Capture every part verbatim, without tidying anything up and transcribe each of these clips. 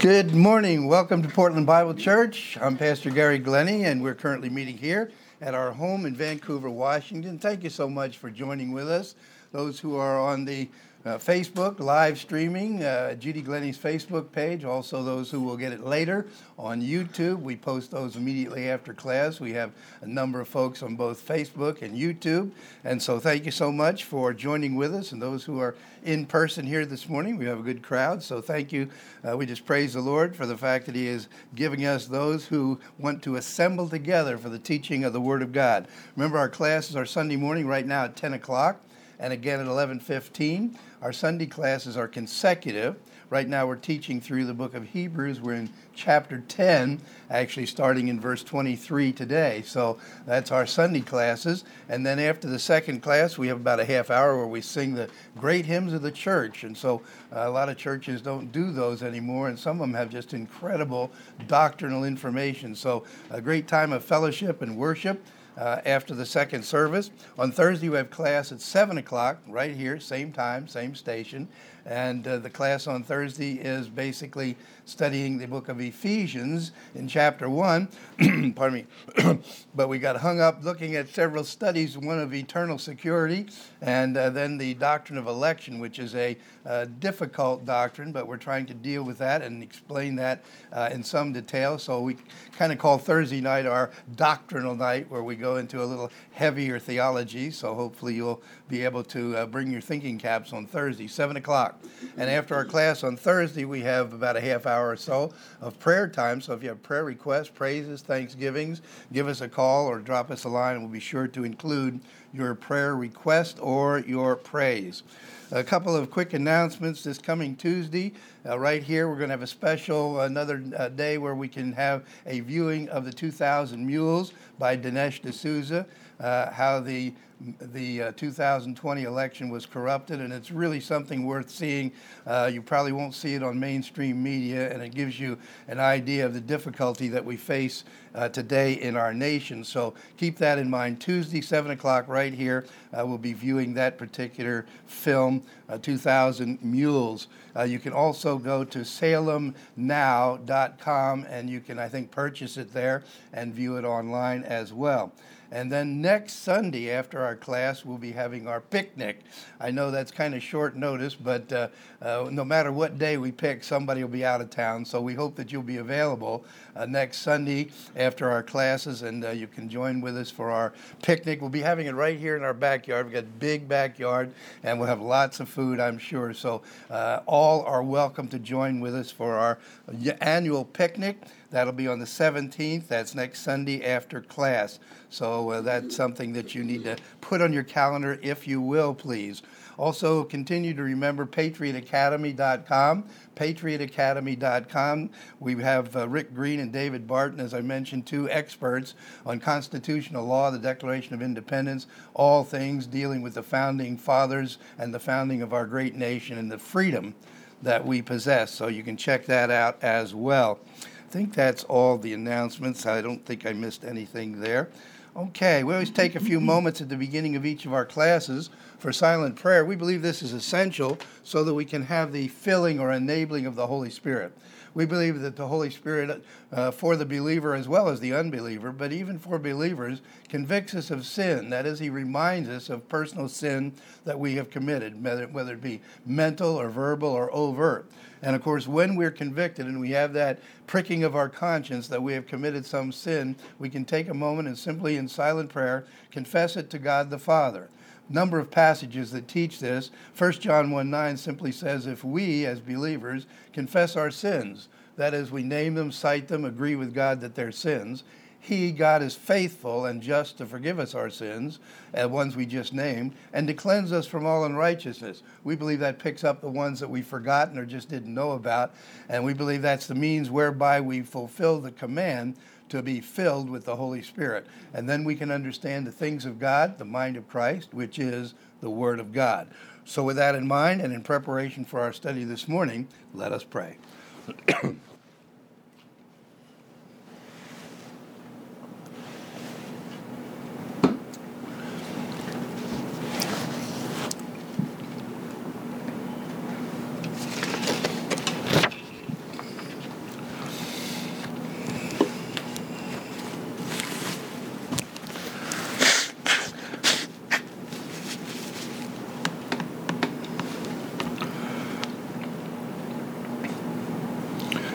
Good morning. Welcome to Portland Bible Church. I'm Pastor Gary Glennie, and we're currently meeting here at our home in Vancouver, Washington. Thank you so much for joining with us. Those who are on the uh, Facebook live streaming, uh, Judy Glennie's Facebook page, also those who will get it later on YouTube. We post those immediately after class. We have a number of folks on both Facebook and YouTube. And so thank you so much for joining with us. And those who are in person here this morning, we have a good crowd. So thank you. Uh, we just praise the Lord for the fact that He is giving us those who want to assemble together for the teaching of the Word of God. Remember, our classes are Sunday morning right now at ten o'clock. And again at eleven fifteen. Our Sunday classes are consecutive. Right now we're teaching through the book of Hebrews. We're in chapter ten, actually starting in verse twenty-three today. So that's our Sunday classes. And then after the second class, we have about a half hour where we sing the great hymns of the church. And so uh, a lot of churches don't do those anymore, and some of them have just incredible doctrinal information. So a great time of fellowship and worship. Uh, after the second service. On Thursday, we have class at seven o'clock, right here, same time, same station. And uh, the class on Thursday is basically studying the book of Ephesians in chapter one. Pardon me. But we got hung up looking at several studies, one of eternal security, and uh, then the doctrine of election, which is a uh, difficult doctrine, but we're trying to deal with that and explain that uh, in some detail. So we kind of call Thursday night our doctrinal night, where we go into a little heavier theology. So hopefully you'll be able to uh, bring your thinking caps on Thursday, seven o'clock. And after our class on Thursday, we have about a half hour or so of prayer time. So if you have prayer requests, praises, thanksgivings, give us a call or drop us a line, and we'll be sure to include your prayer request or your praise. A couple of quick announcements. This coming Tuesday, uh, right here, we're going to have a special, another uh, day where we can have a viewing of the two thousand Mules by Dinesh D'Souza, uh, how the the uh, two thousand twenty election was corrupted, and it's really something worth seeing. Uh, you probably won't see it on mainstream media, and it gives you an idea of the difficulty that we face uh, today in our nation. So keep that in mind. Tuesday, seven o'clock, right here, uh, we'll be viewing that particular film, uh, two thousand Mules. Uh, you can also go to salem now dot com, and you can, I think, purchase it there and view it online as well. And then next Sunday after our class, we'll be having our picnic. I know that's kind of short notice, but uh, uh, no matter what day we pick, somebody will be out of town. So we hope that you'll be available uh, next Sunday after our classes, and uh, you can join with us for our picnic. We'll be having it right here in our backyard. We've got a big backyard, and we'll have lots of food, I'm sure. So uh, all are welcome to join with us for our annual picnic. That'll be on the seventeenth. That's next Sunday after class. So uh, that's something that you need to put on your calendar, if you will, please. Also, continue to remember patriot academy dot com, patriot academy dot com. We have uh, Rick Green and David Barton, as I mentioned, two experts on constitutional law, the Declaration of Independence, all things dealing with the founding fathers and the founding of our great nation and the freedom that we possess. So you can check that out as well. I think that's all the announcements. I don't think I missed anything there. Okay, we always take a few moments at the beginning of each of our classes for silent prayer. We believe this is essential so that we can have the filling or enabling of the Holy Spirit. We believe that the Holy Spirit, uh, for the believer as well as the unbeliever, but even for believers, convicts us of sin. That is, He reminds us of personal sin that we have committed, whether, whether it be mental or verbal or overt. And of course, when we're convicted and we have that pricking of our conscience that we have committed some sin, we can take a moment and simply in silent prayer confess it to God the Father. Number of passages that teach this. First John one nine simply says, if we as believers confess our sins, that is, we name them, cite them, agree with God that they're sins, He, God, is faithful and just to forgive us our sins, the ones we just named, and to cleanse us from all unrighteousness. We believe that picks up the ones that we've forgotten or just didn't know about, and we believe that's the means whereby we fulfill the command to be filled with the Holy Spirit. And then we can understand the things of God, the mind of Christ, which is the Word of God. So with that in mind, and in preparation for our study this morning, let us pray.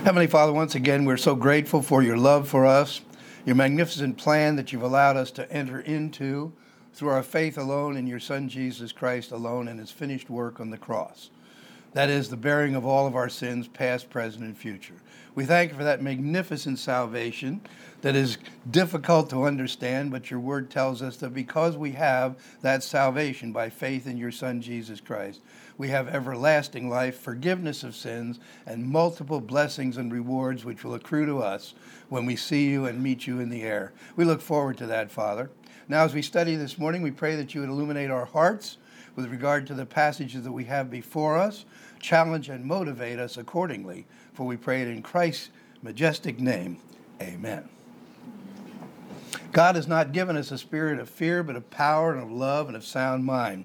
Heavenly Father, once again, we're so grateful for your love for us, your magnificent plan that you've allowed us to enter into through our faith alone in your Son, Jesus Christ alone, and his finished work on the cross. That is the bearing of all of our sins, past, present, and future. We thank you for that magnificent salvation that is difficult to understand, but your word tells us that because we have that salvation by faith in your Son, Jesus Christ, we have everlasting life, forgiveness of sins, and multiple blessings and rewards which will accrue to us when we see you and meet you in the air. We look forward to that, Father. Now, as we study this morning, we pray that you would illuminate our hearts with regard to the passages that we have before us, challenge and motivate us accordingly, for we pray it in Christ's majestic name. Amen. God has not given us a spirit of fear, but of power and of love and of sound mind.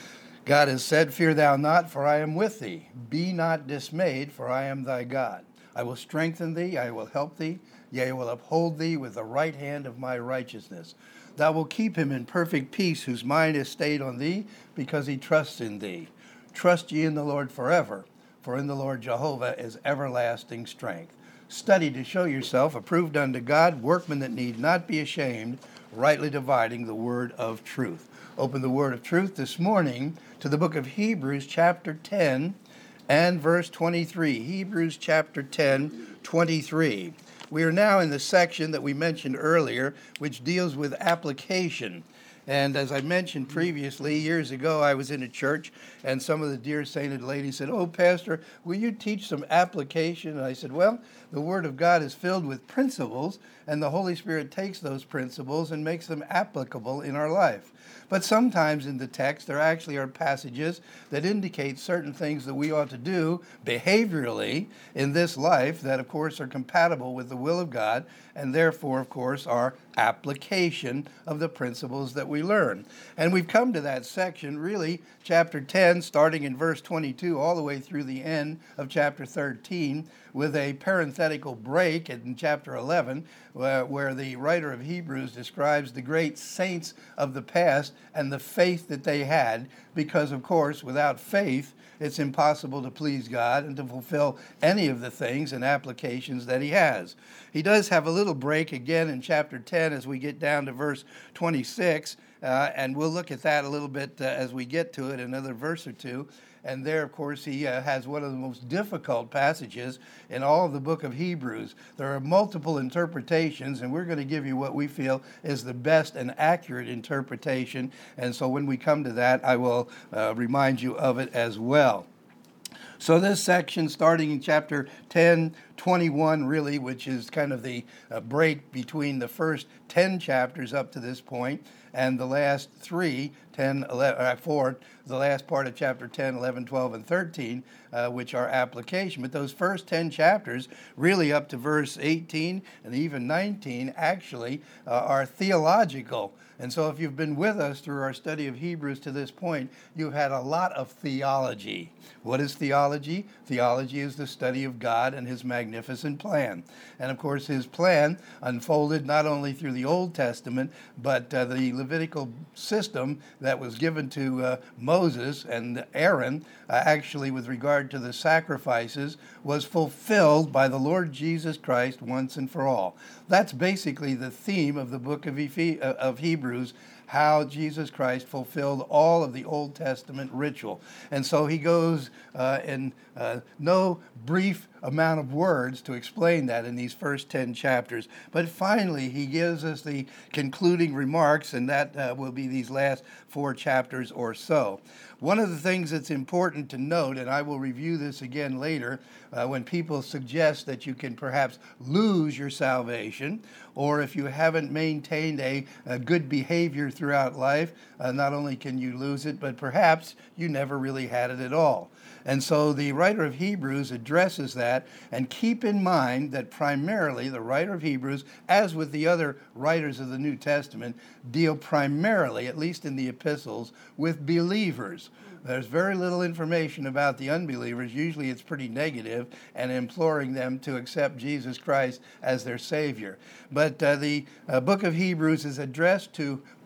God has said, "Fear thou not, for I am with thee. Be not dismayed, for I am thy God. I will strengthen thee, I will help thee, yea, I will uphold thee with the right hand of my righteousness. Thou wilt keep him in perfect peace, whose mind is stayed on thee, because he trusts in thee. Trust ye in the Lord forever, for in the Lord Jehovah is everlasting strength." Study to show yourself approved unto God, workmen that need not be ashamed, rightly dividing the word of truth. Open the word of truth this morning to the book of Hebrews chapter ten and verse twenty-three. Hebrews chapter ten, twenty-three. We are now in the section that we mentioned earlier, which deals with application. And as I mentioned previously, years ago, I was in a church, and some of the dear sainted ladies said, "Oh, Pastor, will you teach some application?" And I said, well, the Word of God is filled with principles, and the Holy Spirit takes those principles and makes them applicable in our life. But sometimes in the text, there actually are passages that indicate certain things that we ought to do behaviorally in this life that, of course, are compatible with the will of God, and therefore, of course, are application of the principles that we learn. And we've come to that section, really, chapter ten, starting in verse twenty-two, all the way through the end of chapter thirteen, with a parenthetical break in chapter eleven, where, where the writer of Hebrews describes the great saints of the past and the faith that they had, because, of course, without faith, it's impossible to please God and to fulfill any of the things and applications that he has. He does have a little break again in chapter ten as we get down to verse twenty-six, uh, and we'll look at that a little bit uh, as we get to it, another verse or two. And there, of course, he uh, has one of the most difficult passages in all of the book of Hebrews. There are multiple interpretations, and we're going to give you what we feel is the best and accurate interpretation. And so when we come to that, I will uh, remind you of it as well. So this section, starting in chapter ten, twenty-one, really, which is kind of the uh, break between the first ten chapters up to this point and the last three, ten, eleven, uh, four, the last part of chapter ten, eleven, twelve, and thirteen, uh, which are application. But those first ten chapters, really up to verse eighteen and even nineteen, actually uh, are theological. And so if you've been with us through our study of Hebrews to this point, you've had a lot of theology. What is theology? Theology is the study of God and his magnificent plan. And of course, his plan unfolded not only through the Old Testament, but uh, the Levitical system that was given to uh, Moses and Aaron, uh, actually with regard to the sacrifices, was fulfilled by the Lord Jesus Christ once and for all. That's basically the theme of the book of, Ephes- of Hebrews, how Jesus Christ fulfilled all of the Old Testament ritual. And so he goes uh, in uh, no brief amount of words to explain that in these first ten chapters. But finally, he gives us the concluding remarks, and that uh, will be these last four chapters or so. One of the things that's important to note, and I will review this again later, uh, when people suggest that you can perhaps lose your salvation, or if you haven't maintained a, a good behavior throughout life, uh, not only can you lose it, but perhaps you never really had it at all. And so the writer of Hebrews addresses that, and keep in mind that primarily the writer of Hebrews, as with the other writers of the New Testament, deal primarily, at least in the epistles, with believers. There's very little information about the unbelievers. Usually it's pretty negative and imploring them to accept Jesus Christ as their Savior. But uh, the uh, book of Hebrews is addressed to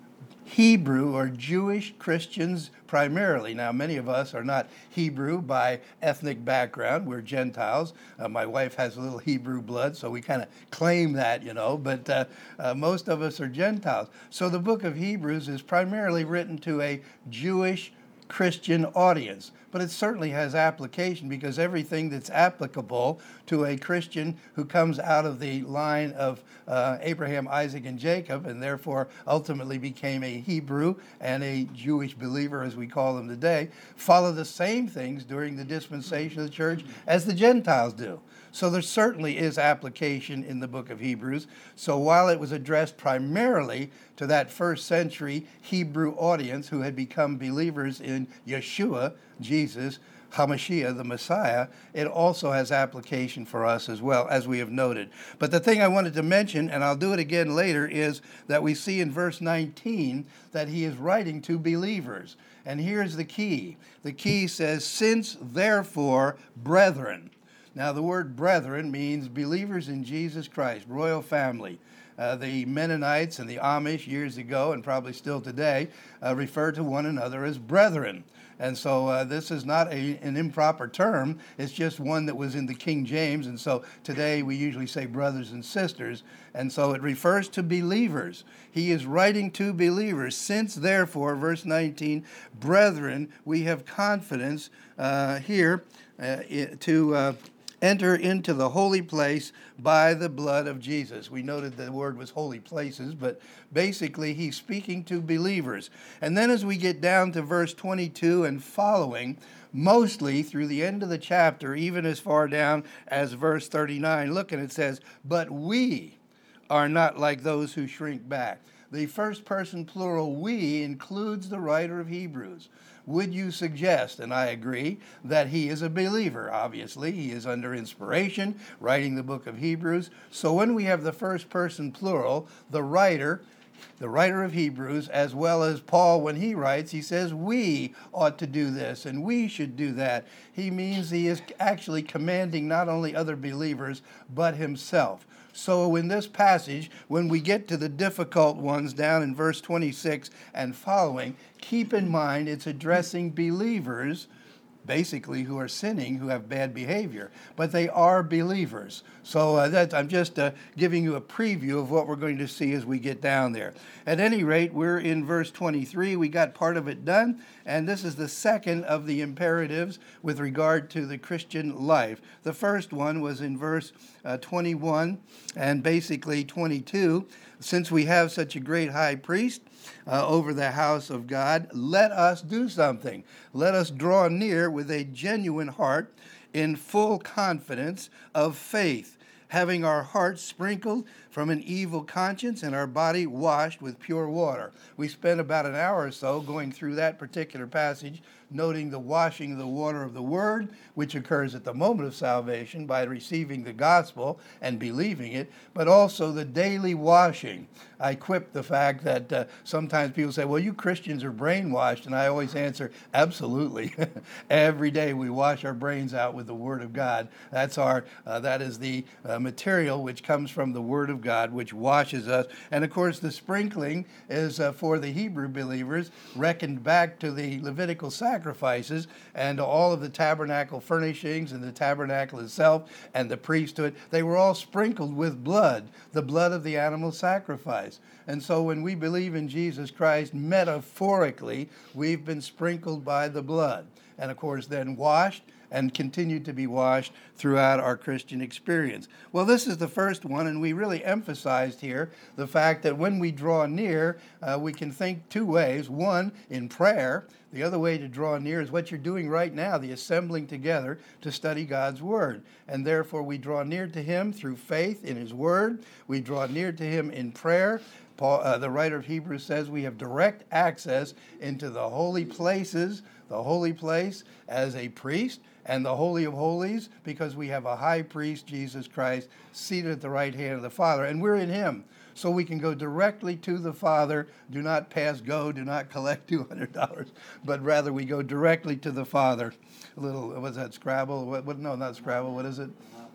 Hebrew or Jewish Christians primarily. Now, many of us are not Hebrew by ethnic background. We're Gentiles. Uh, my wife has a little Hebrew blood, so we kind of claim that, you know, but uh, uh, most of us are Gentiles. So the book of Hebrews is primarily written to a Jewish Christian audience, but it certainly has application because everything that's applicable to a Christian who comes out of the line of uh, Abraham, Isaac, and Jacob, and therefore ultimately became a Hebrew and a Jewish believer, as we call them today, follow the same things during the dispensation of the church as the Gentiles do. So there certainly is application in the book of Hebrews. So while it was addressed primarily to that first century Hebrew audience who had become believers in Yeshua, Jesus, HaMashiach, the Messiah, it also has application for us as well, as we have noted. But the thing I wanted to mention, and I'll do it again later, is that we see in verse nineteen that he is writing to believers. And here's the key. The key says, "Since therefore, brethren." Now, the word brethren means believers in Jesus Christ, royal family. Uh, the Mennonites and the Amish years ago, and probably still today, uh, refer to one another as brethren. And so uh, this is not a, an improper term. It's just one that was in the King James. And so today we usually say brothers and sisters. And so it refers to believers. He is writing to believers. "Since therefore," verse nineteen, "brethren, we have confidence," uh, here uh, to... Uh, enter into the holy place by the blood of Jesus. We noted the word was holy places, but basically he's speaking to believers. And then as we get down to verse twenty-two and following, mostly through the end of the chapter, even as far down as verse thirty-nine, look, and it says, "But we are not like those who shrink back." The first person plural "we" includes the writer of Hebrews. Would you suggest, and I agree, that he is a believer? Obviously, he is under inspiration, writing the book of Hebrews. So when we have the first person plural, the writer, the writer of Hebrews, as well as Paul when he writes, he says, we ought to do this and we should do that. He means he is actually commanding not only other believers, but himself. So in this passage, when we get to the difficult ones down in verse twenty-six and following, keep in mind it's addressing believers, basically, who are sinning, who have bad behavior, but they are believers. So uh, that, I'm just uh, giving you a preview of what we're going to see as we get down there. At any rate, we're in verse twenty-three. We got part of it done, and this is the second of the imperatives with regard to the Christian life. The first one was in verse uh, twenty-one and basically twenty-two. "Since we have such a great high priest uh, over the house of God, let us do something. Let us draw near with a genuine heart in full confidence of faith, having our hearts sprinkled from an evil conscience and our body washed with pure water." We spent about an hour or so going through that particular passage, noting the washing of the water of the Word, which occurs at the moment of salvation by receiving the gospel and believing it, but also the daily washing. I quip the fact that uh, sometimes people say, well, you Christians are brainwashed, and I always answer, absolutely. Every day we wash our brains out with the Word of God. That's our, uh, that is the uh, material which comes from the Word of God, which washes us. And of course, the sprinkling is uh, for the Hebrew believers, reckoned back to the Levitical sacrifices and all of the tabernacle furnishings and the tabernacle itself and the priesthood. They were all sprinkled with blood, the blood of the animal sacrifice. And so when we believe in Jesus Christ, metaphorically, we've been sprinkled by the blood. And of course, then washed and continue to be washed throughout our Christian experience. Well, this is the first one, and we really emphasized here the fact that when we draw near, uh, we can think two ways. One, in prayer. The other way to draw near is what you're doing right now, the assembling together to study God's Word. And therefore, we draw near to Him through faith in His Word. We draw near to Him in prayer. Paul, uh, the writer of Hebrews says we have direct access into the holy places, the holy place as a priest, and the Holy of Holies, because we have a high priest, Jesus Christ, seated at the right hand of the Father, and we're in Him. So we can go directly to the Father, do not pass go, do not collect two hundred dollars, but rather we go directly to the Father. A little, what's that, Scrabble? What, what, no, not Scrabble, what is it?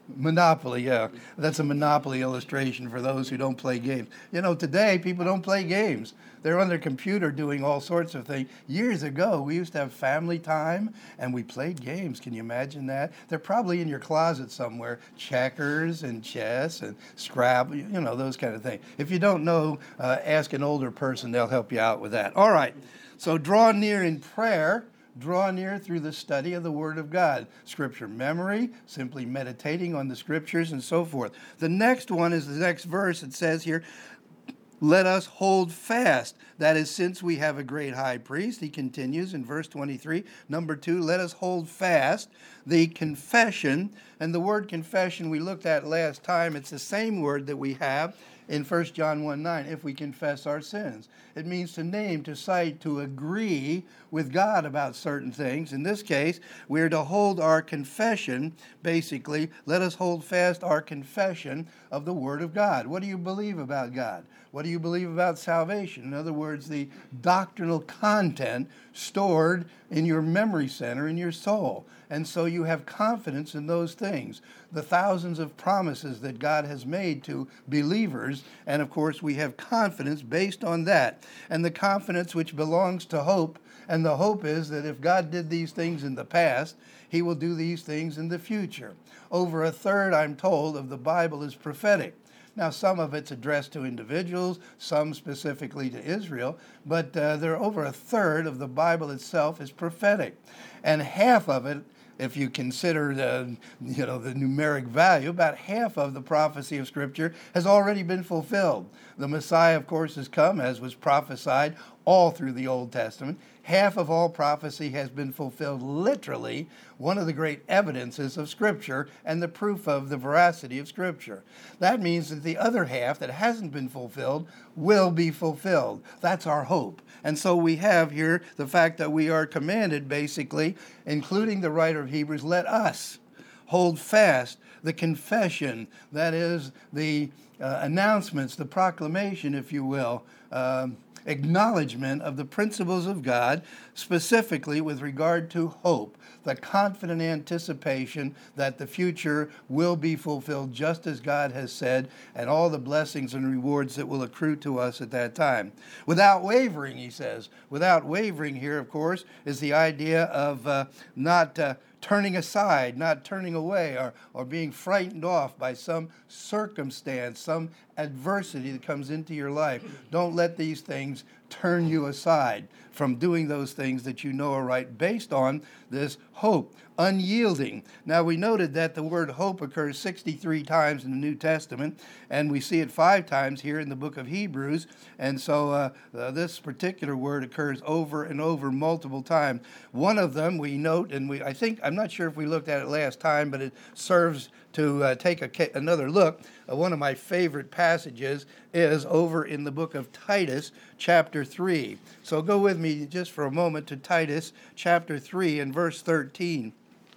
Monopoly, yeah. That's a Monopoly illustration for those who don't play games. You know, today people don't play games. They're on their computer doing all sorts of things. Years ago, we used to have family time and we played games. Can you imagine that? They're probably in your closet somewhere. Checkers and chess and Scrabble, you know, those kind of things. If you don't know, uh, ask an older person. They'll help you out with that. All right. So draw near in prayer. Draw near through the study of the Word of God. Scripture memory, simply meditating on the Scriptures and so forth. The next one is the next verse. It says here, let us hold fast. That is, since we have a great high priest, he continues in verse twenty-three. Number two, let us hold fast the confession. And the word confession we looked at last time, it's the same word that we have in First John one nine, if we confess our sins. It means to name, to cite, to agree with God about certain things. In this case, we are to hold our confession, basically, let us hold fast our confession of the Word of God. What do you believe about God? What do you believe about salvation? In other words, the doctrinal content stored in your memory center, in your soul. And so you have confidence in those things, the thousands of promises that God has made to believers. And of course, we have confidence based on that. And the confidence which belongs to hope. And the hope is that if God did these things in the past, he will do these things in the future. Over a third, I'm told, of the Bible is prophetic. Now, some of it's addressed to individuals, some specifically to Israel, but uh, there are over a third of the Bible itself is prophetic. And half of it, if you consider the, you know, the numeric value, about half of the prophecy of Scripture has already been fulfilled. The Messiah, of course, has come, as was prophesied all through the Old Testament. Half of all prophecy has been fulfilled literally, one of the great evidences of Scripture and the proof of the veracity of Scripture. That means that the other half that hasn't been fulfilled will be fulfilled. That's our hope. And so we have here the fact that we are commanded, basically, including the writer of Hebrews, let us hold fast the confession, that is, the uh, announcements, the proclamation, if you will, um, acknowledgement of the principles of God, specifically with regard to hope, the confident anticipation that the future will be fulfilled just as God has said, and all the blessings and rewards that will accrue to us at that time. Without wavering, he says. Without wavering here, of course, is the idea of uh, not uh, turning aside, not turning away, or, or being frightened off by some circumstance, some adversity that comes into your life. Don't let these things turn you aside from doing those things that you know are right, based on this hope. Unyielding. Now, we noted that the word hope occurs sixty-three times in the New Testament, and we see it five times here in the book of Hebrews. And so uh, uh, this particular word occurs over and over multiple times. One of them we note, and we I think, I'm not sure if we looked at it last time, but it serves to uh, take a, another look. Uh, one of my favorite passages is over in the book of Titus, chapter three. So go with me just for a moment to Titus, chapter three, and verse thirteen.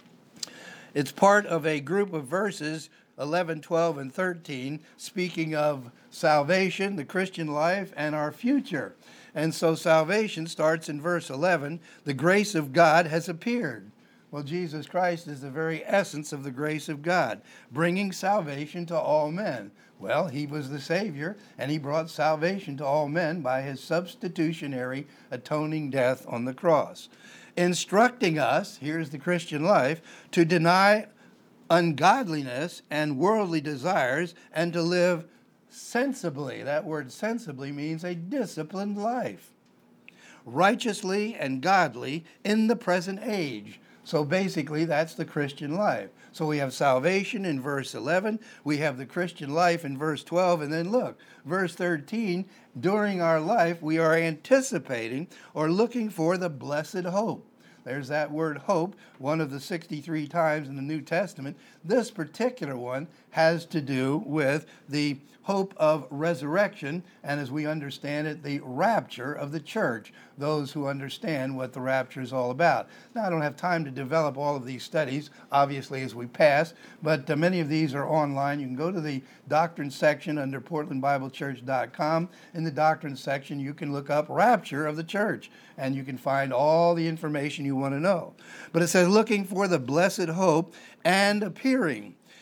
It's part of a group of verses, eleven, twelve, and thirteen, speaking of salvation, the Christian life, and our future. And so salvation starts in verse eleven. The grace of God has appeared. Well, Jesus Christ is the very essence of the grace of God, bringing salvation to all men. Well, he was the Savior, and he brought salvation to all men by his substitutionary atoning death on the cross. Instructing us, here's the Christian life, to deny ungodliness and worldly desires and to live sensibly. That word sensibly means a disciplined life. Righteously and godly in the present age. So basically, that's the Christian life. So we have salvation in verse eleven. We have the Christian life in verse twelve. And then look, verse thirteen, during our life, we are anticipating or looking for the blessed hope. There's that word hope, one of the sixty-three times in the New Testament. This particular one has to do with the hope of resurrection, and as we understand it, the rapture of the church, those who understand what the rapture is all about. Now, I don't have time to develop all of these studies, obviously, as we pass, but uh, many of these are online. You can go to the doctrine section under portland bible church dot com. In the doctrine section, you can look up rapture of the church, and you can find all the information you want to know. But it says, looking for the blessed hope and appearing.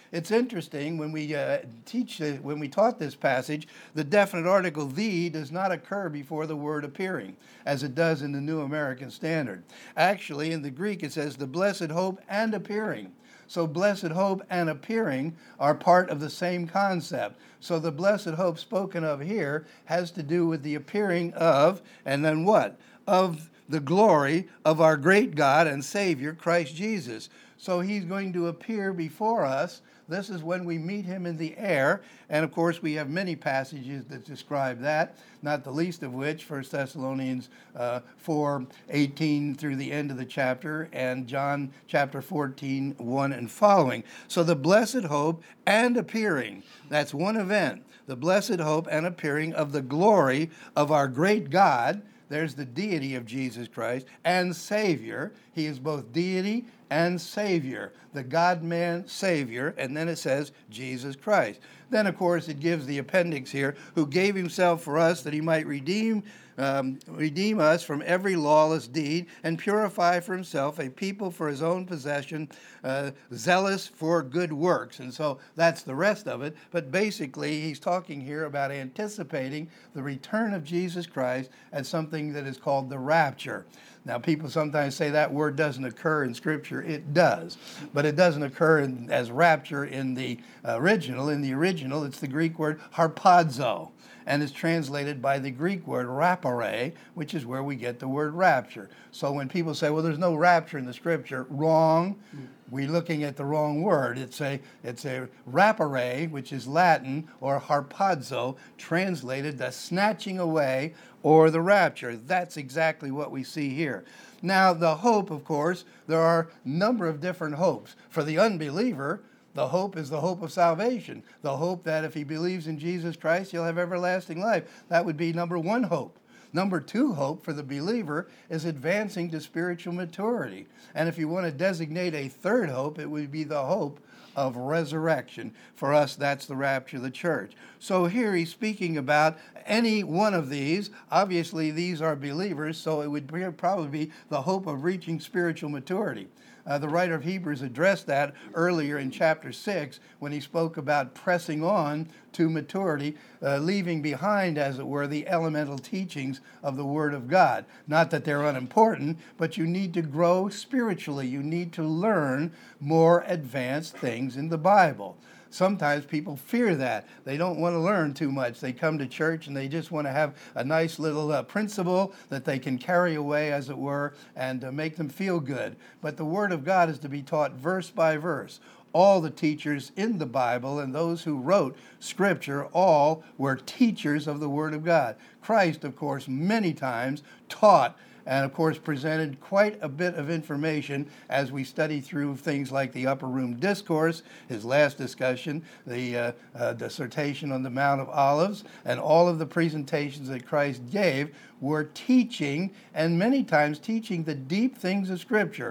It's interesting when we uh, teach, uh, when we taught this passage, the definite article "the" does not occur before the word appearing, as it does in the New American Standard. Actually, in the Greek, it says the blessed hope and appearing. So blessed hope and appearing are part of the same concept. So the blessed hope spoken of here has to do with the appearing of, and then what? Of the glory of our great God and Savior, Christ Jesus. So he's going to appear before us. This is when we meet him in the air. And of course, we have many passages that describe that, not the least of which, First Thessalonians uh, four eighteen through the end of the chapter, and John chapter fourteen, one and following. So the blessed hope and appearing, that's one event. The blessed hope and appearing of the glory of our great God. There's the deity of Jesus Christ and Savior. He is both deity and Savior, the God-man Savior, and then it says Jesus Christ. Then, of course, it gives the appendix here, who gave himself for us that he might redeem um, redeem us from every lawless deed and purify for himself a people for his own possession, uh, zealous for good works. And so that's the rest of it. But basically, he's talking here about anticipating the return of Jesus Christ as something that is called the rapture. Now, people sometimes say that word doesn't occur in Scripture. It does, but it doesn't occur in, as rapture in the original. In the original, it's the Greek word harpazo, and is translated by the Greek word rapare, which is where we get the word rapture. So when people say, well, there's no rapture in the Scripture, wrong. We're looking at the wrong word. It's a it's a rapare, which is Latin, or harpazo, translated the snatching away or the rapture. That's exactly what we see here. Now, the hope, of course, there are a number of different hopes. For the unbeliever, the hope is the hope of salvation. The hope that if he believes in Jesus Christ, he'll have everlasting life. That would be number one hope. Number two hope for the believer is advancing to spiritual maturity. And if you want to designate a third hope, it would be the hope of resurrection. For us, that's the rapture of the church. So here he's speaking about any one of these. Obviously, these are believers, so it would probably be the hope of reaching spiritual maturity. Uh, the writer of Hebrews addressed that earlier in chapter six when he spoke about pressing on to maturity, uh, leaving behind, as it were, the elemental teachings of the Word of God. Not that they're unimportant, but you need to grow spiritually. You need to learn more advanced things in the Bible. Sometimes people fear that. They don't want to learn too much. They come to church and they just want to have a nice little uh, principle that they can carry away, as it were, and uh, make them feel good. But the Word of God is to be taught verse by verse. All the teachers in the Bible and those who wrote Scripture, all were teachers of the Word of God. Christ, of course, many times taught and, of course, presented quite a bit of information as we study through things like the Upper Room Discourse, his last discussion, the uh, uh, dissertation on the Mount of Olives, and all of the presentations that Christ gave were teaching, and many times teaching the deep things of Scripture,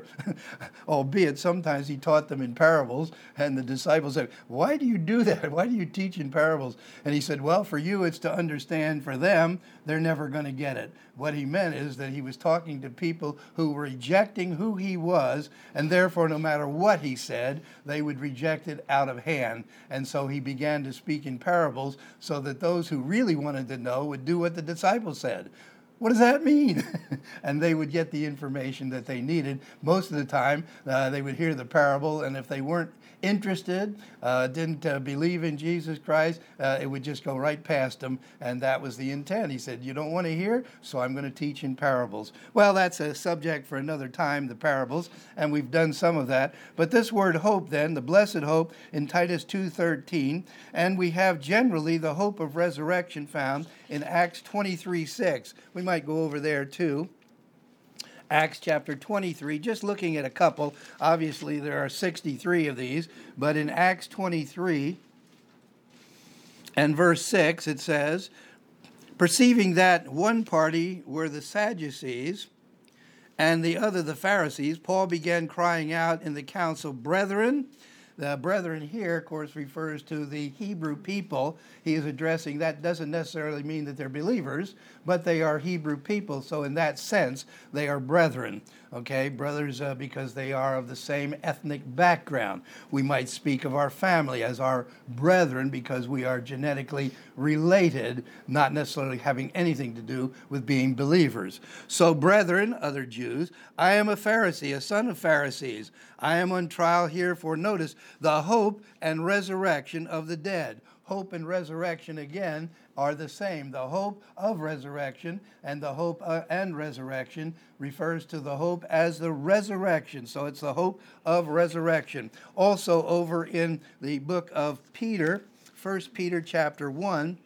albeit sometimes he taught them in parables, and the disciples said, why do you do that? Why do you teach in parables? And he said, well, for you it's to understand. For them, they're never going to get it. What he meant is that he was talking to people who were rejecting who he was, and therefore no matter what he said, they would reject it out of hand. And so he began to speak in parables so that those who really wanted to know would do what the disciples said. What does that mean? And they would get the information that they needed. Most of the time, uh, they would hear the parable, and if they weren't interested, uh, didn't uh, believe in Jesus Christ, uh, it would just go right past them, and that was the intent. He said, you don't want to hear, so I'm going to teach in parables. Well, that's a subject for another time, the parables, and we've done some of that. But this word hope, then, the blessed hope in Titus two thirteen, and we have generally the hope of resurrection found in Acts twenty-three six. We might go over there too. Acts chapter twenty-three, just looking at a couple. Obviously, there are sixty-three of these, but in Acts twenty-three and verse six, it says, perceiving that one party were the Sadducees and the other the Pharisees, Paul began crying out in the council, brethren, The brethren here, of course, refers to the Hebrew people. He is addressing that doesn't necessarily mean that they're believers, but they are Hebrew people. So in that sense, they are brethren. Okay, brothers uh, because they are of the same ethnic background. We might speak of our family as our brethren because we are genetically related, not necessarily having anything to do with being believers. So, brethren, other Jews, I am a Pharisee, a son of Pharisees. I am on trial here for, notice, the hope and resurrection of the dead. Hope and resurrection, again, are the same. The hope of resurrection and the hope uh, and resurrection refers to the hope as the resurrection. So it's the hope of resurrection. Also over in the book of Peter, First Peter chapter one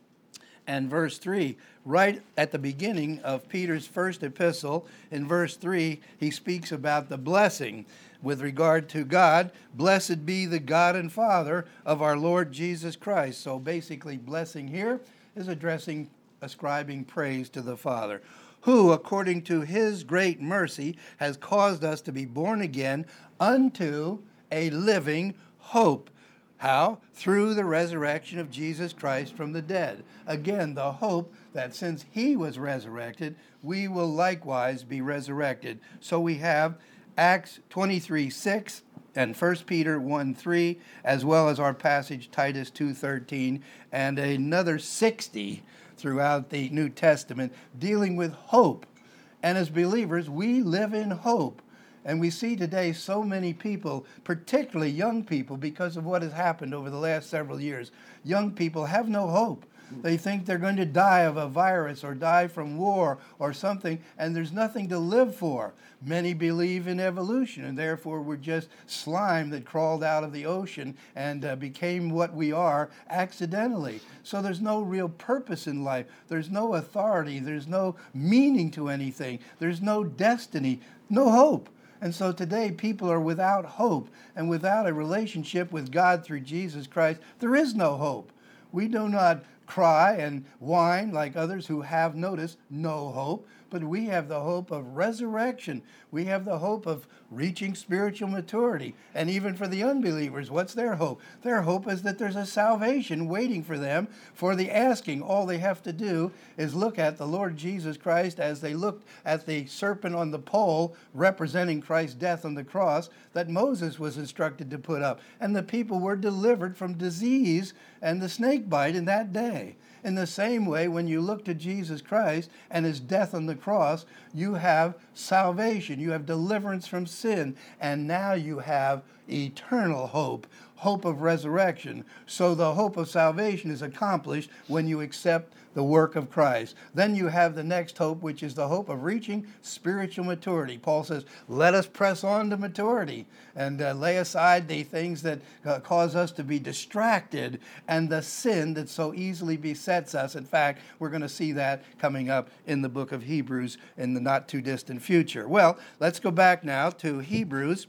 and verse three, right at the beginning of Peter's first epistle, in verse three, he speaks about the blessing with regard to God. Blessed be the God and Father of our Lord Jesus Christ. So basically, blessing here is addressing, ascribing praise to the Father, who, according to his great mercy, has caused us to be born again unto a living hope. How? Through the resurrection of Jesus Christ from the dead. Again, the hope that since he was resurrected, we will likewise be resurrected. So we have Acts twenty-three six and First Peter one three, as well as our passage Titus two thirteen, and another sixty throughout the New Testament dealing with hope. And as believers, we live in hope. And we see today so many people, particularly young people, because of what has happened over the last several years. Young people have no hope. They think they're going to die of a virus or die from war or something, and there's nothing to live for. Many believe in evolution, and therefore we're just slime that crawled out of the ocean and uh, became what we are accidentally. So there's no real purpose in life. There's no authority. There's no meaning to anything. There's no destiny, no hope. And so today people are without hope, and without a relationship with God through Jesus Christ, there is no hope. We do not cry and whine like others who have, notice, no hope, but we have the hope of resurrection. We have the hope of reaching spiritual maturity. And even for the unbelievers, what's their hope? Their hope is that there's a salvation waiting for them for the asking. All they have to do is look at the Lord Jesus Christ as they looked at the serpent on the pole representing Christ's death on the cross that Moses was instructed to put up. And the people were delivered from disease and the snake bite in that day. In the same way, when you look to Jesus Christ and his death on the cross, you have salvation, you have deliverance from sin, and now you have eternal hope, hope of resurrection. So the hope of salvation is accomplished when you accept the work of Christ. Then you have the next hope, which is the hope of reaching spiritual maturity. Paul says, let us press on to maturity and uh, lay aside the things that uh, cause us to be distracted and the sin that so easily besets us. In fact, we're going to see that coming up in the book of Hebrews in the not too distant future. Well, let's go back now to Hebrews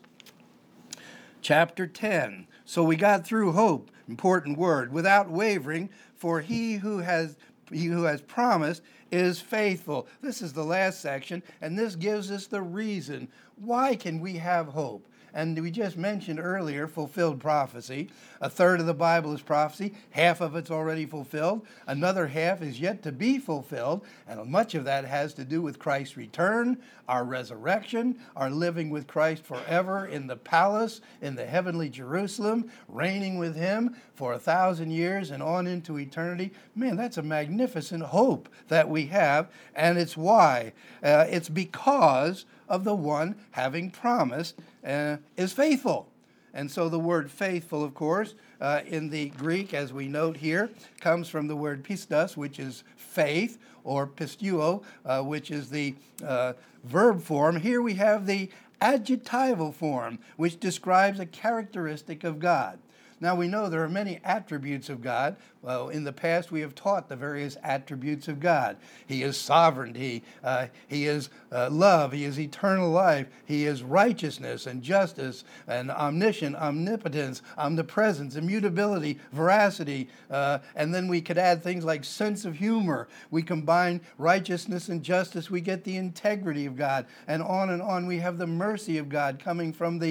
chapter ten. So we got through hope, important word, without wavering, for he who has He who has promised is faithful. This is the last section, and this gives us the reason. Why can we have hope? And we just mentioned earlier fulfilled prophecy. A third of the Bible is prophecy. Half of it's already fulfilled. Another half is yet to be fulfilled. And much of that has to do with Christ's return, our resurrection, our living with Christ forever in the palace, in the heavenly Jerusalem, reigning with him for a thousand years and on into eternity. Man, that's a magnificent hope that we have. And it's why. Uh, it's because of the one having promised uh, is faithful. And so the word faithful, of course, uh, in the Greek, as we note here, comes from the word pistos, which is faith, or pisteuo, uh, which is the uh, verb form. Here we have the adjectival form, which describes a characteristic of God. Now, we know there are many attributes of God. Well, in the past, we have taught the various attributes of God. He is sovereignty. Uh, he is uh, love. He is eternal life. He is righteousness and justice and omniscient, omnipotence, omnipresence, immutability, veracity. Uh, and then we could add things like sense of humor. We combine righteousness and justice. We get the integrity of God. And on and on. We have the mercy of God coming from the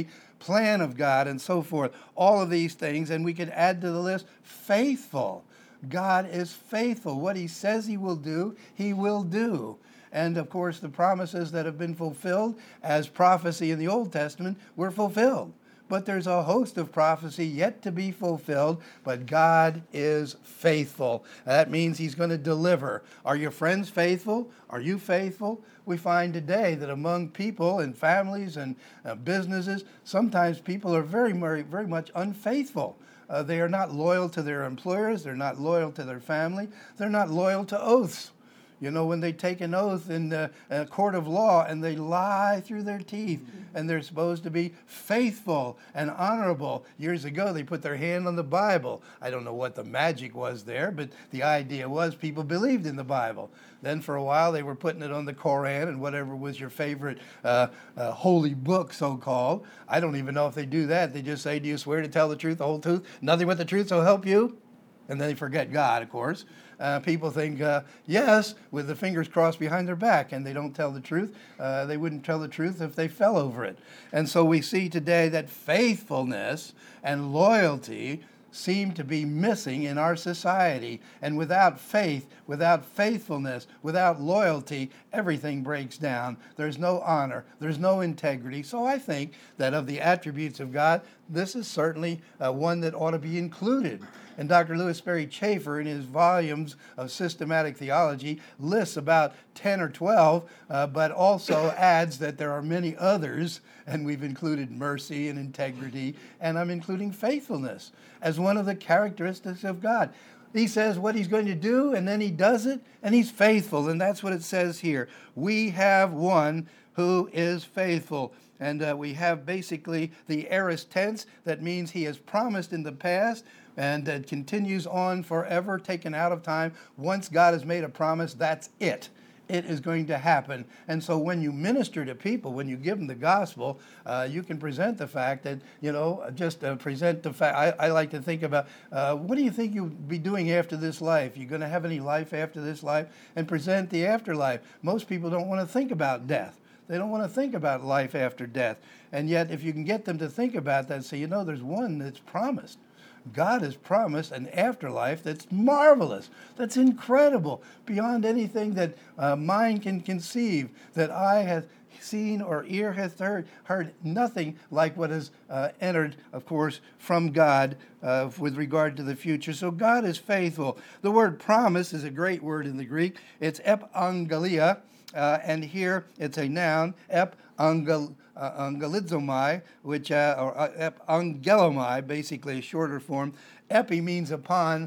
plan of God, and so forth. All of these things, and we could add to the list, faithful. God is faithful. What he says he will do, he will do. And of course, the promises that have been fulfilled as prophecy in the Old Testament were fulfilled. But there's a host of prophecy yet to be fulfilled, but God is faithful. That means he's going to deliver. Are your friends faithful? Are you faithful? We find today that among people and families and uh, businesses, sometimes people are very, very, very much unfaithful. Uh, they are not loyal to their employers. They're not loyal to their family. They're not loyal to oaths. You know, when they take an oath in the uh, court of law and they lie through their teeth, mm-hmm. and they're supposed to be faithful and honorable. Years ago, they put their hand on the Bible. I don't know what the magic was there, but the idea was people believed in the Bible. Then for a while, they were putting it on the Koran and whatever was your favorite uh, uh, holy book, so-called. I don't even know if they do that. They just say, do you swear to tell the truth, the whole truth, nothing but the truth, so help you? And then they forget God, of course. Uh, people think, uh, yes, with the fingers crossed behind their back, and they don't tell the truth. Uh, they wouldn't tell the truth if they fell over it. And so we see today that faithfulness and loyalty seem to be missing in our society. And without faith, without faithfulness, without loyalty, everything breaks down. There's no honor. There's no integrity. So I think that of the attributes of God, this is certainly uh, one that ought to be included. And Doctor Lewis Sperry Chafer, in his volumes of systematic theology, lists about ten or twelve, uh, but also adds that there are many others, and we've included mercy and integrity, and I'm including faithfulness as one of the characteristics of God. He says what he's going to do, and then he does it, and he's faithful, and that's what it says here. We have one who is faithful. And uh, we have basically the aorist tense. That means he has promised in the past, and it continues on forever, taken out of time. Once God has made a promise, that's it. It is going to happen. And so when you minister to people, when you give them the gospel, uh, you can present the fact that, you know, just uh, present the fact. I, I like to think about, uh, what do you think you'll be doing after this life? You going to have any life after this life? And present the afterlife. Most people don't want to think about death. They don't want to think about life after death. And yet, if you can get them to think about that and say, you know, there's one that's promised. God has promised an afterlife that's marvelous, that's incredible, beyond anything that uh, mind can conceive, that eye hath seen or ear hath heard, heard nothing like what has uh, entered, of course, from God uh, with regard to the future. So God is faithful. The word promise is a great word in the Greek. It's epangelia. Uh, and here it's a noun, ep angel, uh, angelizomai, which, uh, or uh, ep angelomai, basically a shorter form. Epi means upon,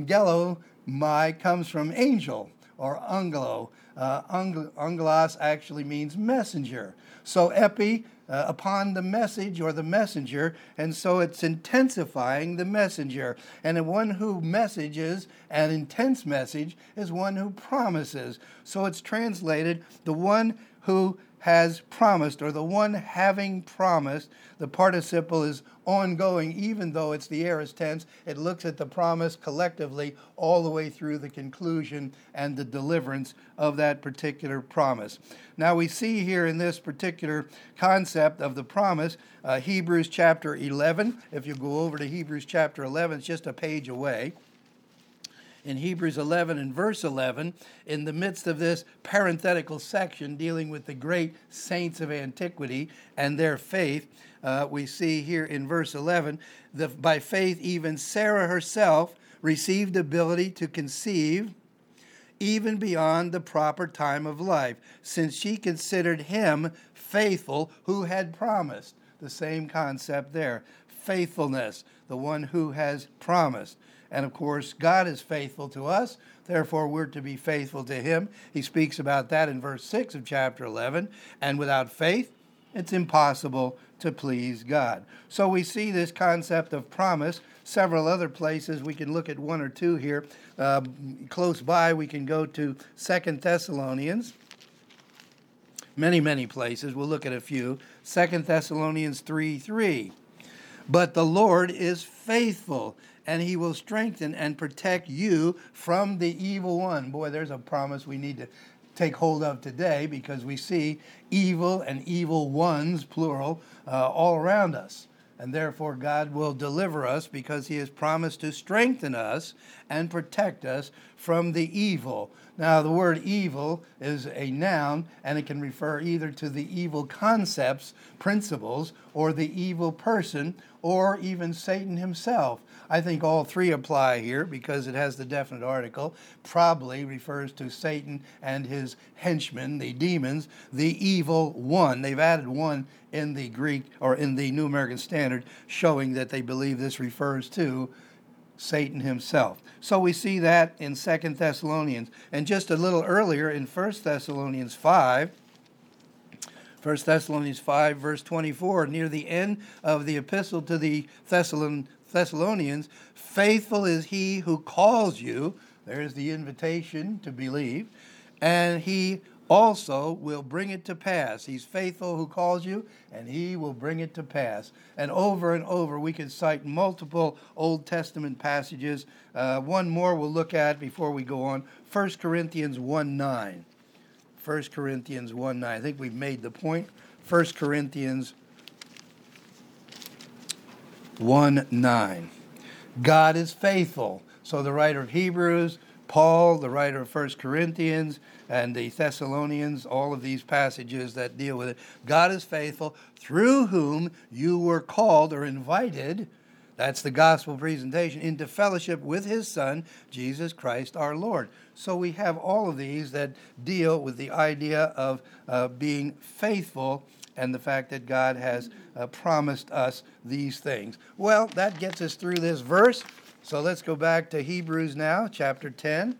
angelomai comes from angel, or angelo. Uh, angel, angelos actually means messenger. So epi, uh, upon the message or the messenger, and so it's intensifying the messenger. And the one who messages, an intense message, is one who promises. So it's translated, the one who has promised, or the one having promised. The participle is ongoing, even though it's the aorist tense. It looks at the promise collectively all the way through the conclusion and the deliverance of that particular promise. Now we see here in this particular concept of the promise, uh, Hebrews chapter eleven. If you go over to Hebrews chapter eleven, it's just a page away. In Hebrews eleven and verse eleven, in the midst of this parenthetical section dealing with the great saints of antiquity and their faith, uh, we see here in verse eleven, that by faith even Sarah herself received ability to conceive even beyond the proper time of life, since she considered him faithful who had promised. The same concept there. Faithfulness, the one who has promised. And of course, God is faithful to us. Therefore, we're to be faithful to him. He speaks about that in verse six of chapter eleven. And without faith, it's impossible to please God. So we see this concept of promise. Several other places. We can look at one or two here. Uh, close by, we can go to Second Thessalonians. Many, many places. We'll look at a few. Second Thessalonians three three. But the Lord is faithful, and he will strengthen and protect you from the evil one. Boy, there's a promise we need to take hold of today, because we see evil and evil ones, plural, uh, all around us. And therefore God will deliver us, because he has promised to strengthen us and protect us from the evil. Now, the word evil is a noun, and it can refer either to the evil concepts, principles, or the evil person, or even Satan himself. I think all three apply here, because it has the definite article. Probably refers to Satan and his henchmen, the demons, the evil one. They've added one in the Greek, or in the New American Standard, showing that they believe this refers to Satan himself. So we see that in Second Thessalonians. And just a little earlier in First Thessalonians five, First Thessalonians five, verse twenty-four, near the end of the epistle to the Thessalon- Thessalonians, faithful is he who calls you. There's the invitation to believe. And he also will bring it to pass. He's faithful who calls you, and he will bring it to pass. And over and over, we could cite multiple Old Testament passages. Uh, one more we'll look at before we go on. First Corinthians one nine. First Corinthians one nine. I think we've made the point. First Corinthians one nine. God is faithful. So the writer of Hebrews, Paul, the writer of First Corinthians, and the Thessalonians, all of these passages that deal with it. God is faithful, through whom you were called or invited, that's the gospel presentation, into fellowship with his Son, Jesus Christ our Lord. So we have all of these that deal with the idea of uh, being faithful and the fact that God has uh, promised us these things. Well, that gets us through this verse. So let's go back to Hebrews now, chapter ten.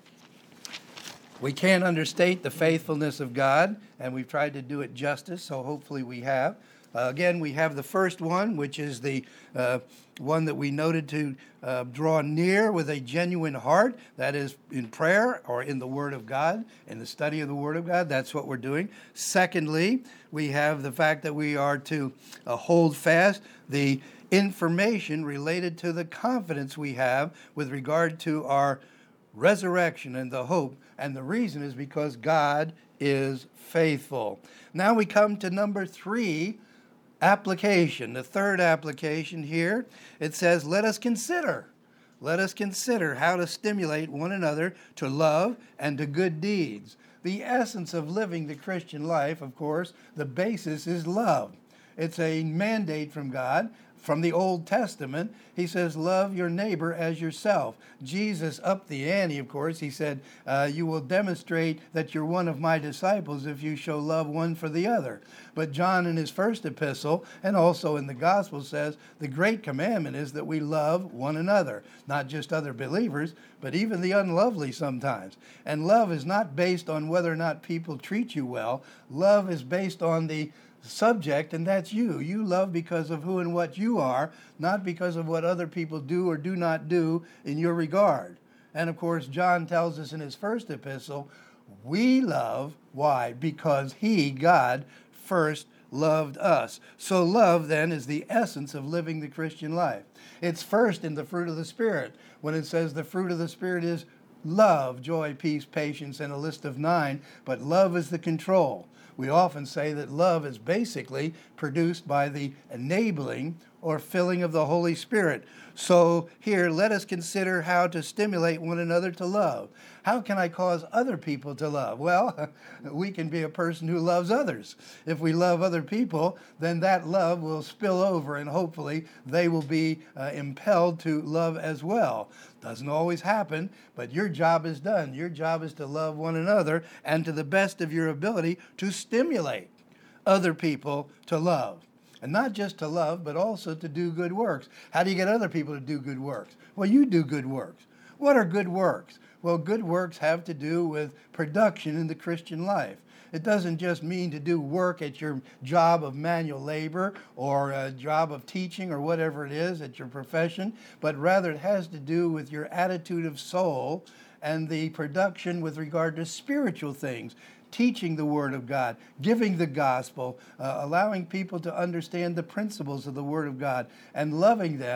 We can't understate the faithfulness of God, and we've tried to do it justice, so hopefully we have. Uh, again, we have the first one, which is the uh, one that we noted to uh, draw near with a genuine heart. That is in prayer or in the Word of God, in the study of the Word of God. That's what we're doing. Secondly, we have the fact that we are to uh, hold fast the information related to the confidence we have with regard to our resurrection and the hope. And the reason is because God is faithful. Now we come to number three, application. The third application here, it says, let us consider. Let us consider how to stimulate one another to love and to good deeds. The essence of living the Christian life, of course, the basis is love. It's a mandate from God. From the Old Testament, he says, love your neighbor as yourself. Jesus upped the ante, of course. He said, uh, you will demonstrate that you're one of my disciples if you show love one for the other. But John in his first epistle, and also in the gospel, says, the great commandment is that we love one another. Not just other believers, but even the unlovely sometimes. And love is not based on whether or not people treat you well. Love is based on the subject, and that's you. You love because of who and what you are, not because of what other people do or do not do in your regard. And of course, John tells us in his first epistle, we love, why? Because he, God, first loved us. So love then is the essence of living the Christian life. It's first in the fruit of the Spirit. When it says the fruit of the Spirit is love, joy, peace, patience, and a list of nine, but love is the control. We often say that love is basically produced by the enabling or filling of the Holy Spirit. So here, let us consider how to stimulate one another to love. How can I cause other people to love? Well, we can be a person who loves others. If we love other people, then that love will spill over, and hopefully they will be uh, impelled to love as well. Doesn't always happen, but your job is done. Your job is to love one another and to the best of your ability to stimulate other people to love. And not just to love, but also to do good works. How do you get other people to do good works? Well, you do good works. What are good works? Well, good works have to do with production in the Christian life. It doesn't just mean to do work at your job of manual labor or a job of teaching or whatever it is at your profession, but rather it has to do with your attitude of soul and the production with regard to spiritual things. Teaching the Word of God, giving the gospel, uh, allowing people to understand the principles of the Word of God, and loving them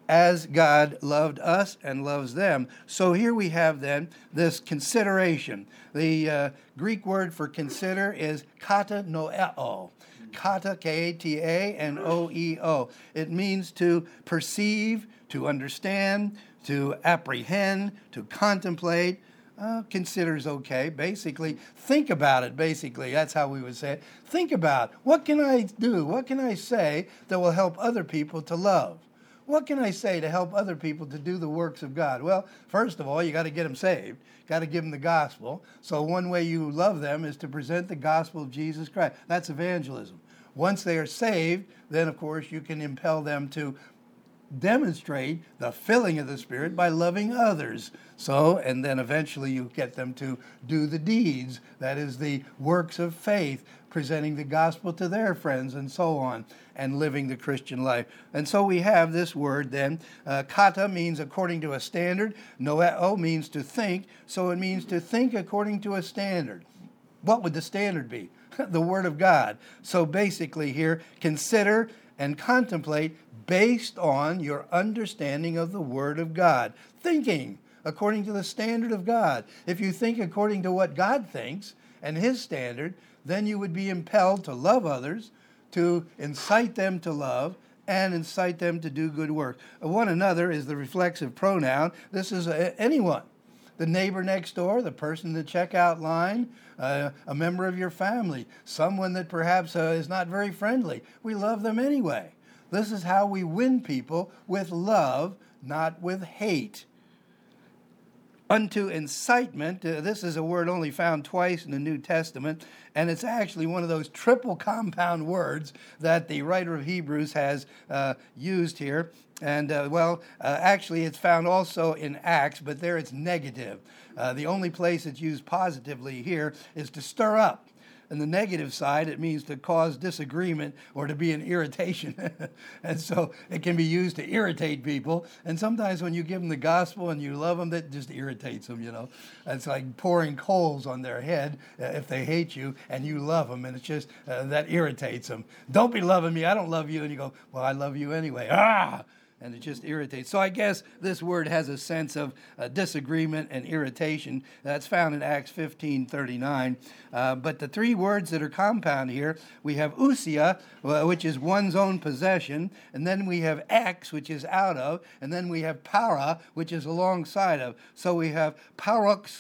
as God loved us and loves them. So here we have then this consideration. The uh, Greek word for consider is kata noeo. Kata, K A T A, and O E O. It means to perceive, to understand, to apprehend, to contemplate. Uh, consider's okay. Basically, think about it, basically. That's how we would say it. Think about, what can I do? What can I say that will help other people to love? What can I say to help other people to do the works of God? Well, first of all, you got to get them saved. Got to give them the gospel. So one way you love them is to present the gospel of Jesus Christ. That's evangelism. Once they are saved, then, of course, you can impel them to demonstrate the filling of the Spirit by loving others. So, and then eventually you get them to do the deeds, that is the works of faith, presenting the gospel to their friends and so on, and living the Christian life. And so we have this word then. Uh, kata means according to a standard. Noeo means to think. So it means to think according to a standard. What would the standard be? The Word of God. So basically here, consider and contemplate based on your understanding of the Word of God. Thinking according to the standard of God. If you think according to what God thinks and His standard, then you would be impelled to love others, to incite them to love, and incite them to do good work. One another is the reflexive pronoun. This is a, anyone. The neighbor next door, the person in the checkout line, uh, a member of your family, someone that perhaps uh, is not very friendly. We love them anyway. This is how we win people, with love, not with hate. Unto incitement, uh, this is a word only found twice in the New Testament, and it's actually one of those triple compound words that the writer of Hebrews has uh, used here. And, uh, well, uh, actually it's found also in Acts, but there it's negative. Uh, the only place it's used positively here is to stir up. And the negative side, it means to cause disagreement or to be an irritation. And so it can be used to irritate people. And sometimes when you give them the gospel and you love them, that just irritates them, you know. It's like pouring coals on their head uh, if they hate you and you love them. And it's just, uh, that irritates them. Don't be loving me, I don't love you. And you go, well, I love you anyway. Ah! And it just irritates. So I guess this word has a sense of uh, disagreement and irritation. That's found in Acts fifteen thirty-nine. Uh, but the three words that are compound here, we have ousia, which is one's own possession, and then we have ex, which is out of, and then we have para, which is alongside of. So we have parox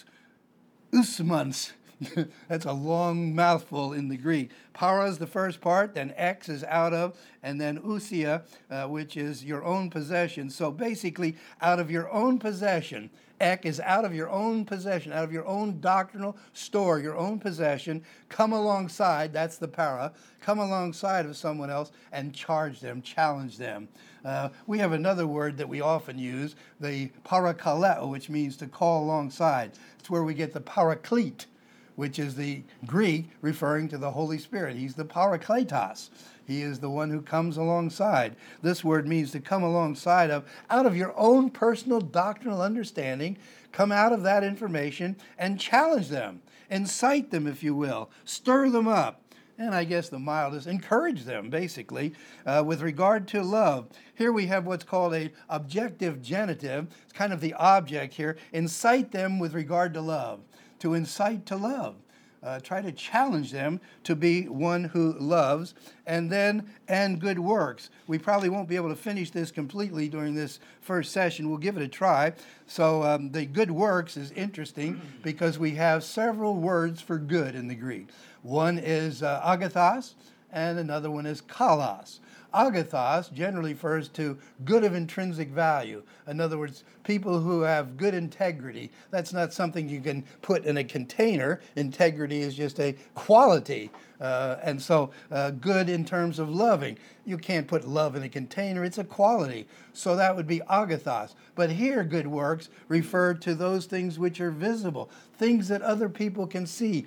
ousmans. That's a long mouthful in the Greek. Para is the first part, then ex is out of, and then ousia, uh, which is your own possession. So basically, out of your own possession. Ek is out of your own possession, out of your own doctrinal store, your own possession. Come alongside, that's the para, come alongside of someone else and charge them, challenge them. Uh, we have another word that we often use, the parakaleo, which means to call alongside. It's where we get the paraclete, which is the Greek referring to the Holy Spirit. He's the parakletos. He is the one who comes alongside. This word means to come alongside of, out of your own personal doctrinal understanding, come out of that information and challenge them, incite them, if you will, stir them up. And I guess the mildest, encourage them, basically, uh, with regard to love. Here we have what's called a objective genitive. It's kind of the object here. Incite them with regard to love. To incite to love. Uh, try to challenge them to be one who loves, and then, and good works. We probably won't be able to finish this completely during this first session. We'll give it a try. So um, the good works is interesting because we have several words for good in the Greek. One is uh, agathos, and another one is kalos. Agathos generally refers to good of intrinsic value. In other words, people who have good integrity. That's not something you can put in a container. Integrity is just a quality. Uh, and so uh, good in terms of loving. You can't put love in a container. It's a quality. So that would be agathos. But here, good works refer to those things which are visible, things that other people can see.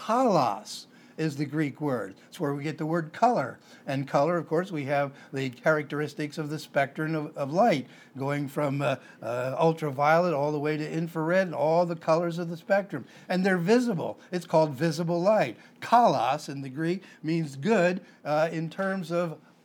Kalos is the Greek word. It's where we get the word color. And color, of course, we have the characteristics of the spectrum of, of light, going from uh, uh, ultraviolet all the way to infrared, and all the colors of the spectrum. And they're visible. It's called visible light. Kalos in the Greek means good uh, in terms of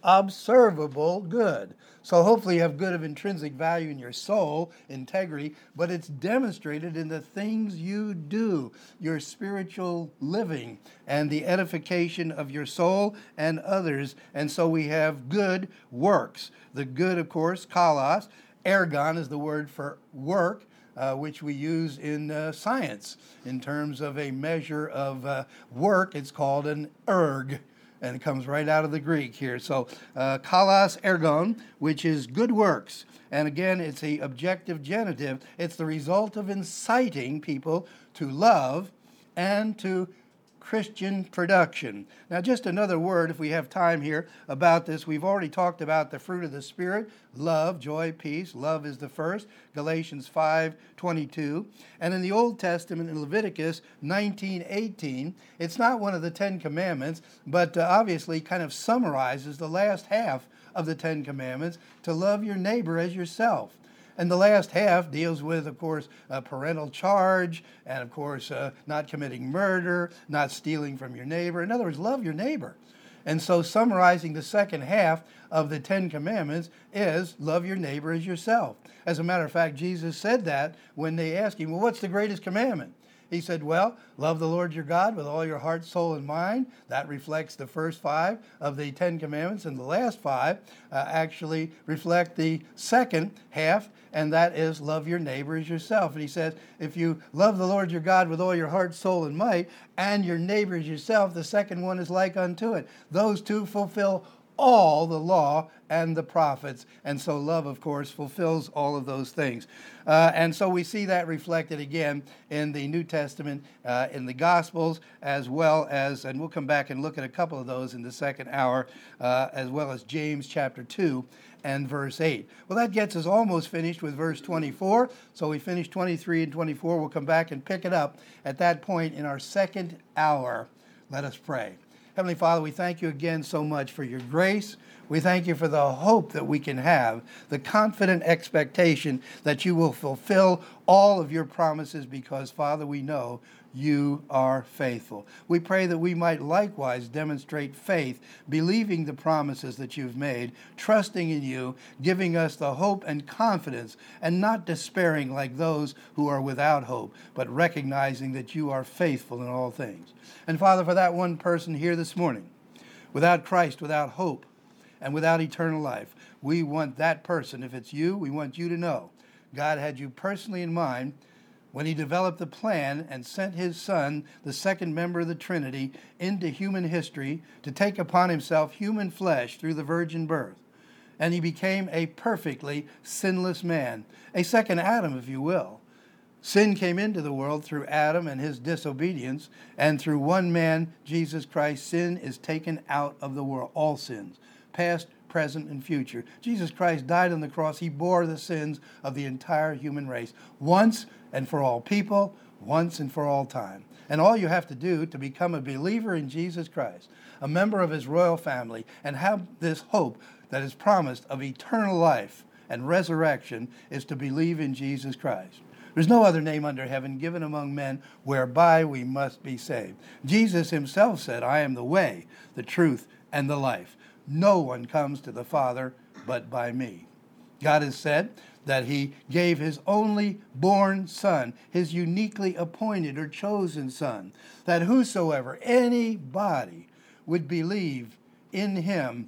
observable good. So hopefully you have good of intrinsic value in your soul, integrity, but it's demonstrated in the things you do, your spiritual living, and the edification of your soul and others. And so we have good works. The good, of course, kalos. Ergon is the word for work, uh, which we use in uh, science. In terms of a measure of uh, work, it's called an erg. And it comes right out of the Greek here. So, uh, kalos ergon, which is good works. And again, it's the objective genitive. It's the result of inciting people to love and to Christian production. Now, just another word, if we have time here, about this. We've already talked about the fruit of the Spirit, love, joy, peace. Love is the first, Galatians five twenty-two. And in the Old Testament, in Leviticus nineteen eighteen, it's not one of the Ten Commandments, but uh, obviously kind of summarizes the last half of the Ten Commandments, to love your neighbor as yourself. And the last half deals with, of course, a parental charge, and of course, uh, not committing murder, not stealing from your neighbor. In other words, love your neighbor. And so summarizing the second half of the Ten Commandments is love your neighbor as yourself. As a matter of fact, Jesus said that when they asked him, well, what's the greatest commandment? He said, well, love the Lord your God with all your heart, soul, and mind. That reflects the first five of the Ten Commandments, and the last five uh, actually reflect the second half, and that is love your neighbor as yourself. And he says, if you love the Lord your God with all your heart, soul, and might, and your neighbor as yourself, the second one is like unto it. Those two fulfill all the law and the prophets. And so love, of course, fulfills all of those things. Uh, and so we see that reflected again in the New Testament, uh, in the Gospels, as well as, and we'll come back and look at a couple of those in the second hour, uh, as well as James chapter two and verse eight. Well, that gets us almost finished with verse twenty-four. So we finished twenty-three and twenty-four. We'll come back and pick it up at that point in our second hour. Let us pray. Heavenly Father, we thank you again so much for your grace. We thank you for the hope that we can have, the confident expectation that you will fulfill all of your promises because, Father, we know you are faithful. We pray that we might likewise demonstrate faith, believing the promises that you've made, trusting in you, giving us the hope and confidence, and not despairing like those who are without hope, but recognizing that you are faithful in all things. And Father, for that one person here this morning, without Christ, without hope, and without eternal life, we want that person, if it's you, we want you to know God had you personally in mind when he developed the plan and sent his Son, the second member of the Trinity, into human history to take upon himself human flesh through the virgin birth. And he became a perfectly sinless man, a second Adam, if you will. Sin came into the world through Adam and his disobedience, and through one man, Jesus Christ, sin is taken out of the world, all sins, past, present, and future. Jesus Christ died on the cross. He bore the sins of the entire human race, once and for all people, once and for all time. And all you have to do to become a believer in Jesus Christ, a member of his royal family, and have this hope that is promised of eternal life and resurrection, is to believe in Jesus Christ. There's no other name under heaven given among men whereby we must be saved. Jesus himself said, I am the way, the truth, and the life. No one comes to the Father but by me. God has said that he gave his only born Son, his uniquely appointed or chosen Son, that whosoever, anybody, would believe in him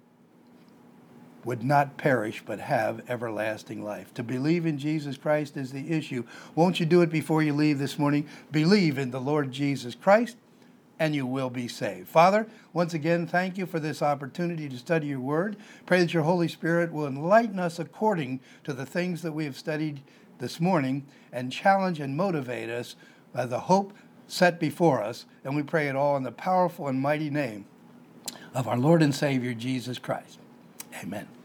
would not perish but have everlasting life. To believe in Jesus Christ is the issue. Won't you do it before you leave this morning? Believe in the Lord Jesus Christ, and you will be saved. Father, once again, thank you for this opportunity to study your word. Pray that your Holy Spirit will enlighten us according to the things that we have studied this morning and challenge and motivate us by the hope set before us. And we pray it all in the powerful and mighty name of our Lord and Savior, Jesus Christ. Amen.